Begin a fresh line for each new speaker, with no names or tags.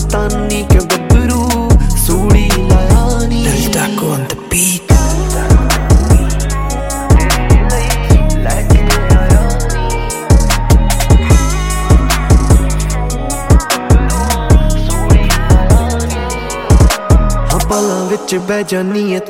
मस्तानी क्यों गबरू सूड़ी लाया नी दिल डाको on the beat पलां विच बह जानी है